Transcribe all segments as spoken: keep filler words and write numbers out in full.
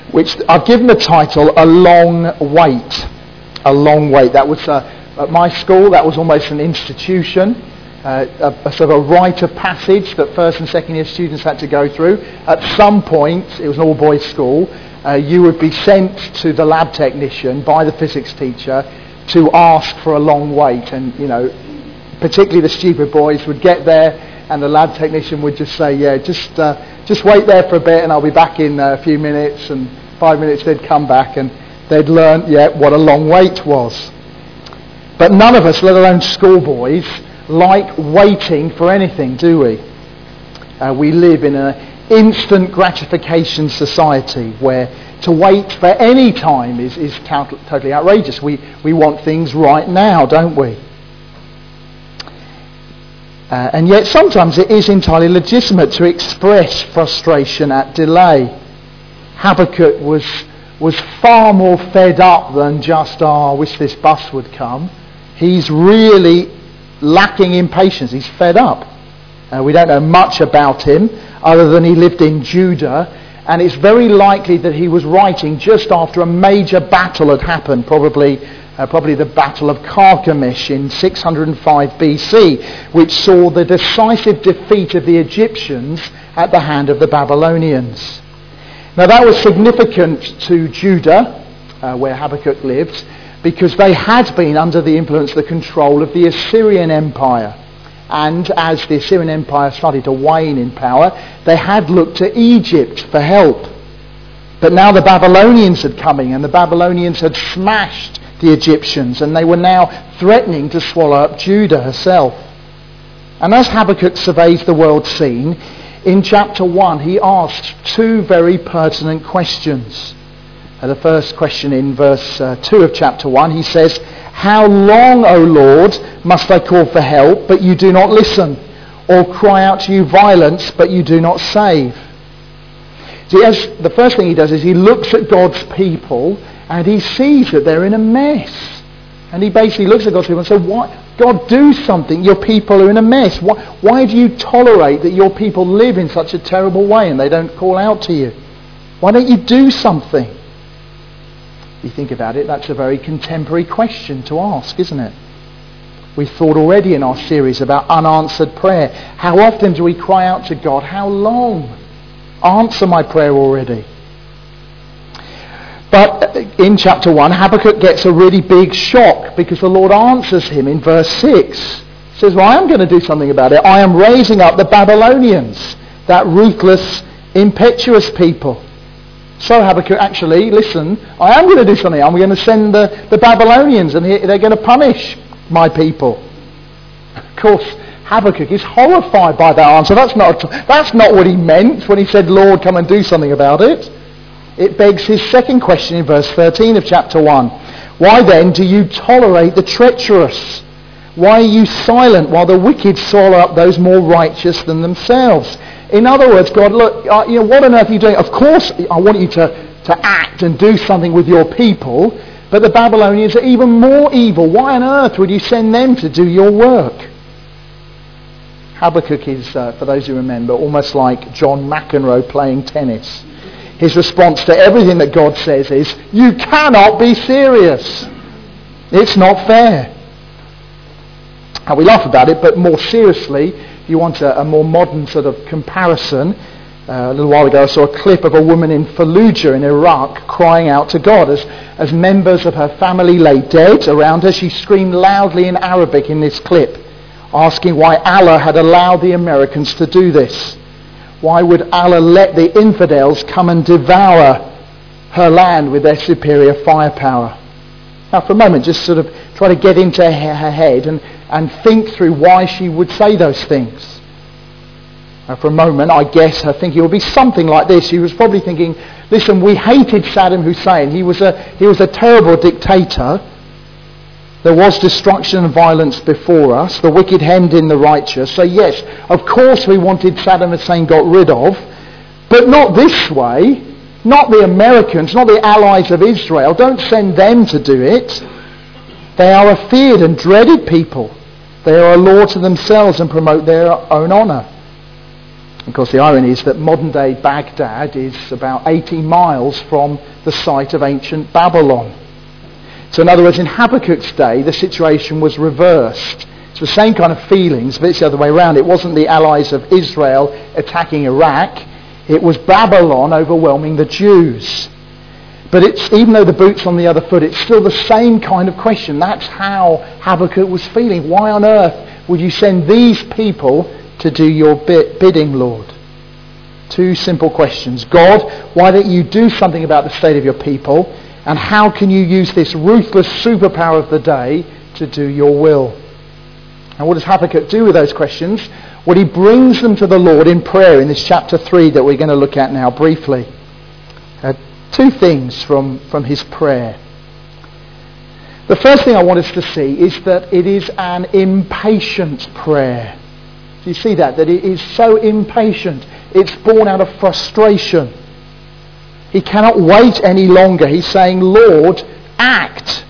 which I've given the title A Long Wait. A Long Wait. That was uh, at my school, that was almost an institution, uh, a, a sort of a rite of passage that first and second year students had to go through. At some point, it was an all-boys school, uh, you would be sent to the lab technician by the physics teacher to ask for a long wait. And, you know, particularly the stupid boys would get there and the lab technician would just say, yeah, just uh, just wait there for a bit and I'll be back in uh, a few minutes. And five minutes they'd come back and they'd learn, yeah, what a long wait was. But none of us, let alone schoolboys, like waiting for anything, do we? Uh, we live in an instant gratification society where to wait for any time is, is tot- totally outrageous. We, we want things right now, don't we? Uh, and yet sometimes it is entirely legitimate to express frustration at delay. Habakkuk was, was far more fed up than just, oh, I wish this bus would come. He's really lacking in patience. He's fed up. Uh, we don't know much about him other than he lived in Judah, and it's very likely that he was writing just after a major battle had happened, probably uh, probably the Battle of Carchemish in six hundred five B C, which saw the decisive defeat of the Egyptians at the hand of the Babylonians. Now that was significant to Judah, uh, where Habakkuk lived, because they had been under the influence, the control of the Assyrian Empire. And as the Assyrian Empire started to wane in power, they had looked to Egypt for help. But now the Babylonians had come in, and the Babylonians had smashed the Egyptians, and they were now threatening to swallow up Judah herself. And as Habakkuk surveys the world scene, in chapter one he asks two very pertinent questions. Uh, the first question in verse uh, two of chapter one, he says, "How long, O Lord, must I call for help, but you do not listen, or cry out to you violence, but you do not save?" See, as the first thing he does is he looks at God's people and he sees that they're in a mess. And he basically looks at God's people and says, "Why, God, do something. Your people are in a mess. Why, why do you tolerate that your people live in such a terrible way and they don't call out to you? Why don't you do something?" If you think about it, that's a very contemporary question to ask, isn't it? We've thought already in our series about unanswered prayer. How often do we cry out to God? How long? Answer my prayer already. But in chapter one, Habakkuk gets a really big shock because the Lord answers him in verse six. He says, "Well, I am going to do something about it. I am raising up the Babylonians, that ruthless, impetuous people." So Habakkuk, actually, listen, I am going to do something. I'm going to send the, the Babylonians and they're going to punish my people. Of course, Habakkuk is horrified by that answer. That's not, that's not what he meant when he said, "Lord, come and do something about it." It begs his second question in verse thirteen of chapter one. "Why then do you tolerate the treacherous? Why are you silent while the wicked swallow up those more righteous than themselves?" In other words, God, look, uh, you know, what on earth are you doing? Of course, I want you to, to act and do something with your people, but the Babylonians are even more evil. Why on earth would you send them to do your work? Habakkuk is, uh, for those who remember, almost like John McEnroe playing tennis. His response to everything that God says is, "You cannot be serious. It's not fair." And we laugh about it, but more seriously, if you want a, a more modern sort of comparison, uh, a little while ago I saw a clip of a woman in Fallujah in Iraq crying out to God. As, as members of her family lay dead around her, she screamed loudly in Arabic in this clip, asking why Allah had allowed the Americans to do this. Why would Allah let the infidels come and devour her land with their superior firepower? Now for a moment, just sort of try to get into her, her head and, and think through why she would say those things. Now for a moment, I guess her thinking would be something like this. She was probably thinking, listen, we hated Saddam Hussein. He was a, he was a terrible dictator. There was destruction and violence before us. The wicked hemmed in the righteous. So yes, of course we wanted Saddam Hussein got rid of, but not this way. Not the Americans, not the allies of Israel. Don't send them to do it. They are a feared and dreaded people. They are a law to themselves and promote their own honour. Of course, the irony is that modern-day Baghdad is about eighty miles from the site of ancient Babylon. So in other words, in Habakkuk's day, the situation was reversed. It's the same kind of feelings, but it's the other way around. It wasn't the allies of Israel attacking Iraq. It was Babylon overwhelming the Jews. But it's, even though the boot's on the other foot, it's still the same kind of question. That's how Habakkuk was feeling. Why on earth would you send these people to do your bidding, Lord? Two simple questions. God, why don't you do something about the state of your people? And how can you use this ruthless superpower of the day to do your will? And what does Habakkuk do with those questions? Well, he brings them to the Lord in prayer in this chapter three that we're going to look at now briefly. Uh, two things from, from his prayer. The first thing I want us to see is that it is an impatient prayer. Do you see that? That it is so impatient. It's born out of frustration. He cannot wait any longer. He's saying, Lord, act.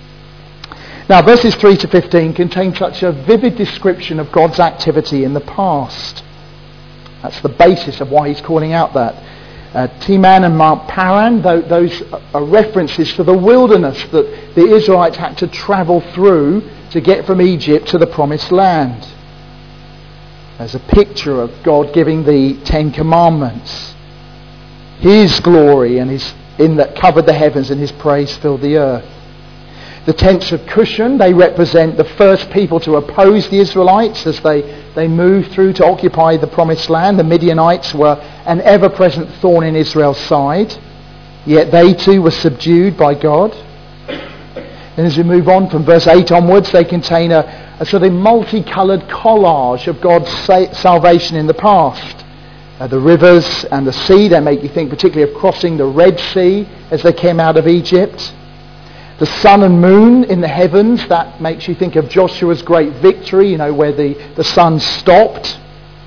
Now, verses three to fifteen contain such a vivid description of God's activity in the past. That's the basis of why he's calling out that. Uh, Teman and Mount Paran, those are references to the wilderness that the Israelites had to travel through to get from Egypt to the Promised Land. There's a picture of God giving the Ten Commandments. His glory and his in that covered the heavens, and his praise filled the earth. The tents of Cushan, they represent the first people to oppose the Israelites as they, they moved through to occupy the Promised Land. The Midianites were an ever-present thorn in Israel's side, yet they too were subdued by God. And as we move on from verse eight onwards, they contain a, a sort of multicoloured collage of God's sa- salvation in the past. Uh, the rivers and the sea, they make you think particularly of crossing the Red Sea as they came out of Egypt. The sun and moon in the heavens, that makes you think of Joshua's great victory, you know, where the, the sun stopped.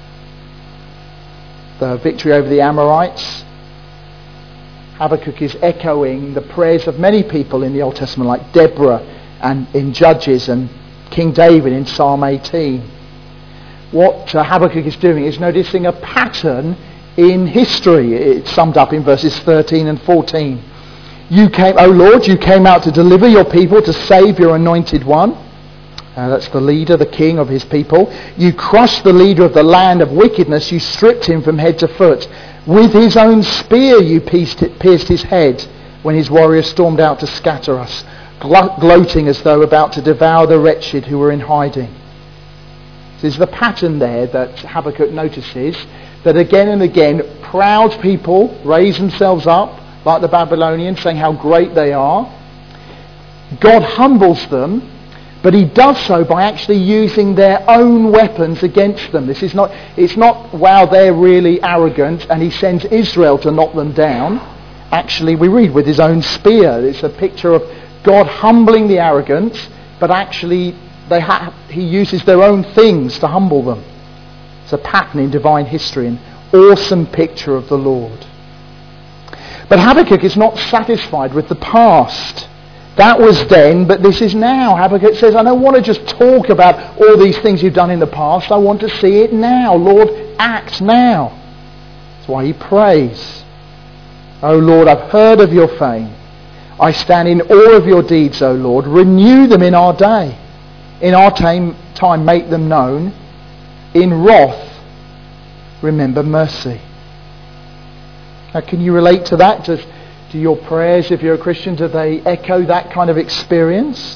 The victory over the Amorites. Habakkuk is echoing the prayers of many people in the Old Testament, like Deborah and in Judges and King David in Psalm eighteen. What uh, Habakkuk is doing is noticing a pattern in history. It's summed up in verses thirteen and fourteen. You came, O Lord, you came out to deliver your people, to save your anointed one. Uh, that's the leader, the king of his people. You crushed the leader of the land of wickedness. You stripped him from head to foot. With his own spear you pierced, it, pierced his head when his warriors stormed out to scatter us, glo- gloating as though about to devour the wretched who were in hiding. There's the pattern there that Habakkuk notices, that again and again proud people raise themselves up like the Babylonians, saying how great they are. God humbles them, but he does so by actually using their own weapons against them. This is not, it's not, wow, they're really arrogant, and he sends Israel to knock them down. Actually, we read with his own spear. It's a picture of God humbling the arrogant, but actually they ha- he uses their own things to humble them. It's a pattern in divine history, an awesome picture of the Lord. But Habakkuk is not satisfied with the past. That was then, but this is now. Habakkuk says, I don't want to just talk about all these things you've done in the past. I want to see it now. Lord, act now. That's why he prays. O Lord, I've heard of your fame. I stand in awe of your deeds, O Lord. Renew them in our day. In our time, time make them known. In wrath, remember mercy. Now, can you relate to that? Does, do your prayers, if you're a Christian, do they echo that kind of experience?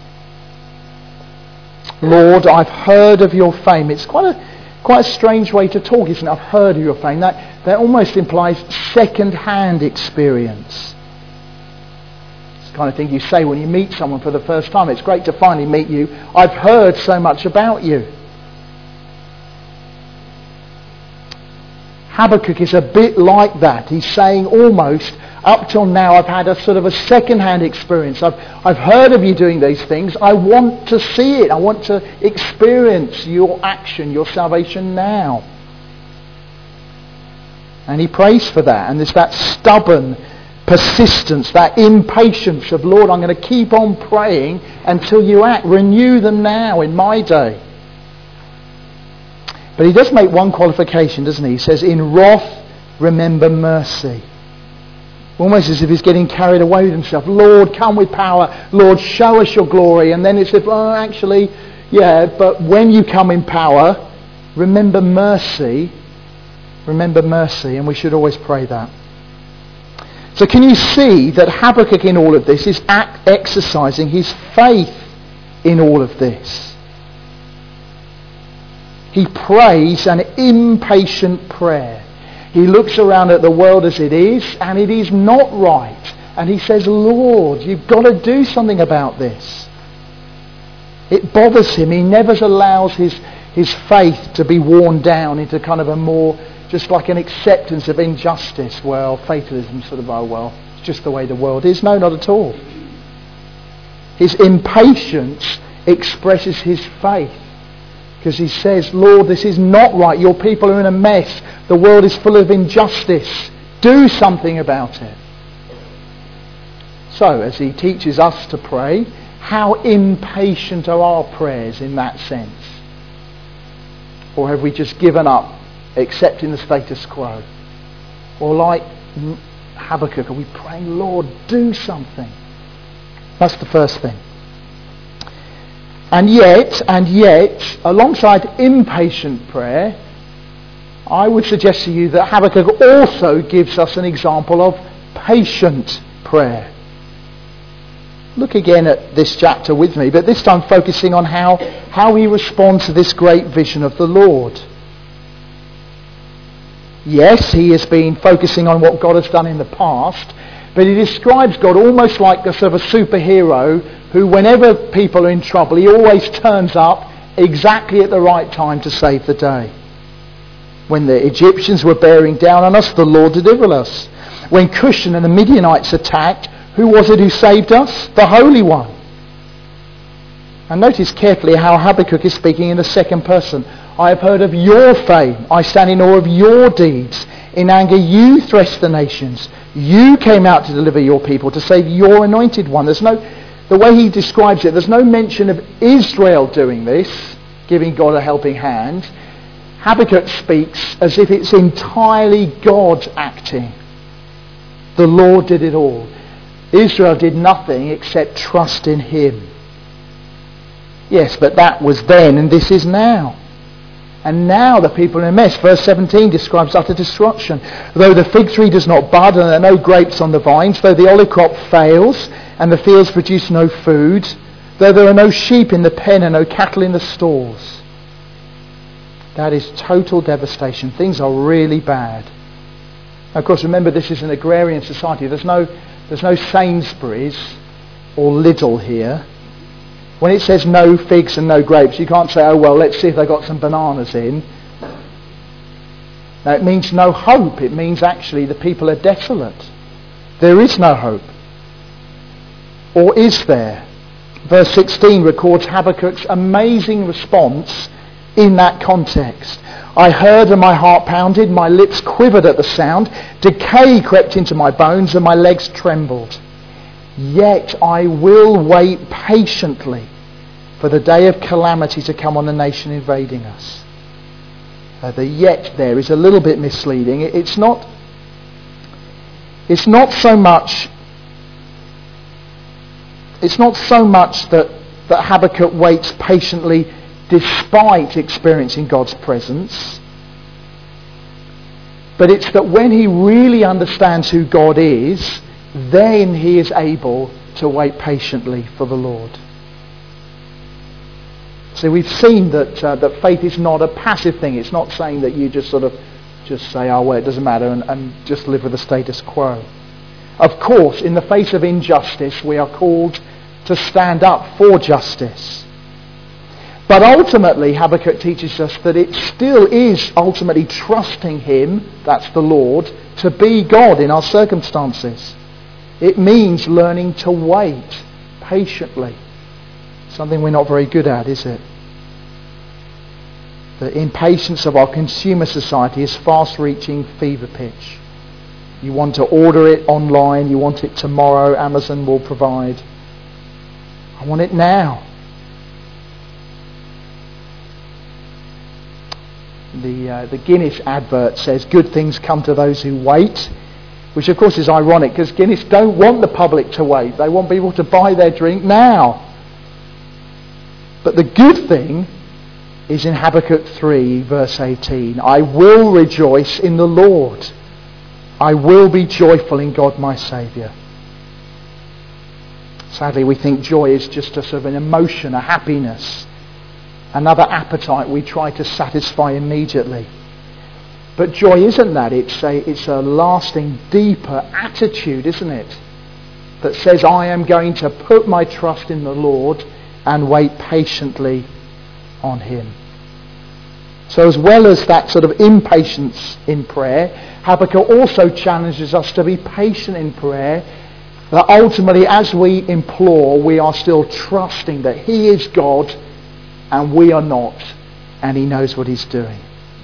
Lord, I've heard of your fame. It's quite a quite a strange way to talk, isn't it? I've heard of your fame. That, that almost implies second-hand experience. It's the kind of thing you say when you meet someone for the first time. It's great to finally meet you. I've heard so much about you. Habakkuk is a bit like that. He's saying almost, up till now I've had a sort of a second-hand experience. I've, I've heard of you doing these things. I want to see it. I want to experience your action, your salvation now. And he prays for that. And there's that stubborn persistence, that impatience of, Lord, I'm going to keep on praying until you act. Renew them now in my day. But he does make one qualification, doesn't he? He says, in wrath, remember mercy. Almost as if he's getting carried away with himself. Lord, come with power. Lord, show us your glory. And then it's if, oh, actually, yeah, but when you come in power, remember mercy. Remember mercy. And we should always pray that. So can you see that Habakkuk in all of this is act, exercising his faith in all of this? He prays an impatient prayer. He looks around at the world as it is, and it is not right. And he says, Lord, you've got to do something about this. It bothers him. He never allows his, his faith to be worn down into kind of a more, just like an acceptance of injustice. Well, fatalism, sort of, oh, well, it's just the way the world is. No, not at all. His impatience expresses his faith. Because he says, Lord, this is not right. Your people are in a mess. The world is full of injustice. Do something about it. So, as he teaches us to pray, how impatient are our prayers in that sense? Or have we just given up, accepting the status quo? Or like Habakkuk, are we praying, Lord, do something? That's the first thing. And yet, and yet, alongside impatient prayer, I would suggest to you that Habakkuk also gives us an example of patient prayer. Look again at this chapter with me, but this time focusing on how, how he responds to this great vision of the Lord. Yes, he has been focusing on what God has done in the past, but he describes God almost like a sort of a superhero who, whenever people are in trouble, he always turns up exactly at the right time to save the day. When the Egyptians were bearing down on us, the Lord delivered us. When Cushan and the Midianites attacked, who was it who saved us? The Holy One. And notice carefully how Habakkuk is speaking in the second person. I have heard of your fame. I stand in awe of your deeds. In anger you threshed the nations. You came out to deliver your people, to save your anointed one. There's no, the way he describes it, there's no mention of Israel doing this, giving God a helping hand. Habakkuk speaks as if it's entirely God acting. The Lord did it all. Israel did nothing except trust in him. Yes, but that was then and this is now. And now the people are in a mess. Verse seventeen describes utter destruction. Though the fig tree does not bud and there are no grapes on the vines, though the olive crop fails and the fields produce no food, though there are no sheep in the pen and no cattle in the stalls. That is total devastation. Things are really bad. Now, of course, remember this is an agrarian society. There's no, there's no Sainsbury's or Lidl here. When it says no figs and no grapes, you can't say, oh, well, let's see if they've got some bananas in. No, it means no hope. It means actually the people are desolate. There is no hope. Or is there? Verse sixteen records Habakkuk's amazing response in that context. I heard and my heart pounded, my lips quivered at the sound, decay crept into my bones and my legs trembled. Yet I will wait patiently for the day of calamity to come on the nation invading us. Uh, the yet there is a little bit misleading. It, it's not. It's not so much. It's not so much that that Habakkuk waits patiently despite experiencing God's presence, but it's that when he really understands who God is, then he is able to wait patiently for the Lord. So we've seen that uh, that faith is not a passive thing. It's not saying that you just sort of just say, oh, well, it doesn't matter, and, and just live with the status quo. Of course, in the face of injustice, we are called to stand up for justice. But ultimately, Habakkuk teaches us that it still is ultimately trusting him, that's the Lord, to be God in our circumstances. It means learning to wait patiently. Something we're not very good at, is it? The impatience of our consumer society is fast-reaching fever pitch. You want to order it online, you want it tomorrow, Amazon will provide. I want it now. the, uh, the Guinness advert says, good things come to those who wait, which of course is ironic because Guinness don't want the public to wait. They want people to buy their drink now. But the good thing is in Habakkuk three, verse eighteen. I will rejoice in the Lord. I will be joyful in God my Saviour. Sadly, we think joy is just a sort of an emotion, a happiness, another appetite we try to satisfy immediately. But joy isn't that. It's a, it's a lasting, deeper attitude, isn't it? That says, I am going to put my trust in the Lord and wait patiently on Him. So as well as that sort of impatience in prayer, Habakkuk also challenges us to be patient in prayer, that ultimately as we implore, we are still trusting that He is God and we are not, and He knows what He's doing.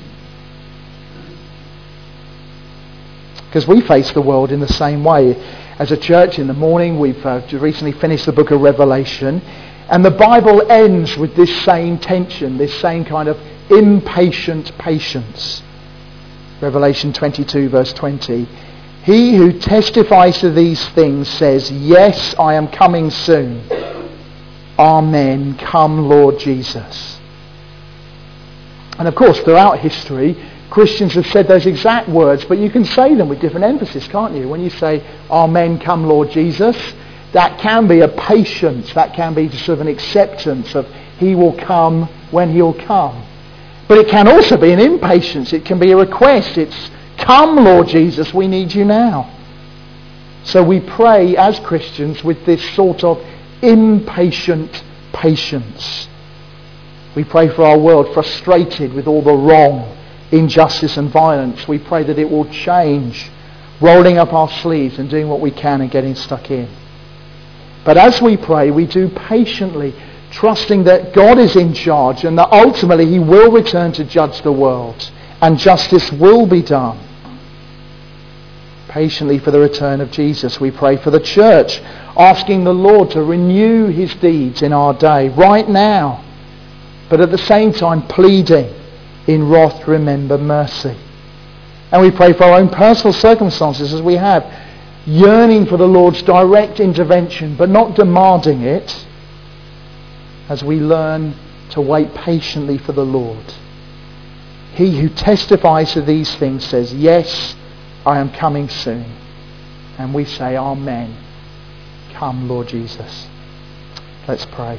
Because we face the world in the same way. As a church in the morning, we've uh, recently finished the book of Revelation, and the Bible ends with this same tension, this same kind of impatient patience. Revelation twenty-two verse twenty. He who testifies to these things says, yes, I am coming soon. Amen. Come, Lord Jesus. And of course, throughout history, Christians have said those exact words, but you can say them with different emphasis, can't you? When you say, Amen, come, Lord Jesus, that can be a patience, that can be sort of an acceptance of He will come when He'll come. But it can also be an impatience. It can be a request. It's, come, Lord Jesus, we need you now. So we pray as Christians with this sort of impatient patience. We pray for our world frustrated with all the wrong, injustice and violence. We pray that it will change, rolling up our sleeves and doing what we can and getting stuck in. But as we pray, we do patiently, trusting that God is in charge and that ultimately He will return to judge the world and justice will be done. Patiently for the return of Jesus. We pray for the church, asking the Lord to renew His deeds in our day, right now, but at the same time pleading, in wrath remember mercy. And we pray for our own personal circumstances as we have, yearning for the Lord's direct intervention, but not demanding it, as we learn to wait patiently for the Lord. He who testifies to these things says, yes, I am coming soon. And we say, Amen. Come, Lord Jesus. Let's pray.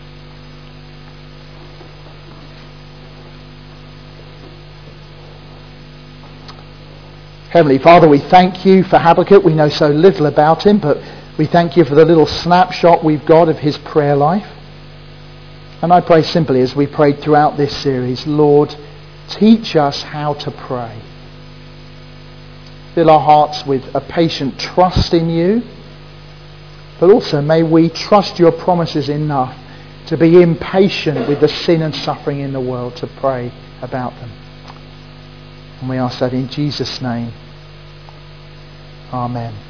Heavenly Father, we thank you for Habakkuk. We know so little about him, but we thank you for the little snapshot we've got of his prayer life. And I pray simply, as we prayed throughout this series, Lord, teach us how to pray. Fill our hearts with a patient trust in you, but also may we trust your promises enough to be impatient with the sin and suffering in the world, to pray about them. And we ask that in Jesus' name. Amen.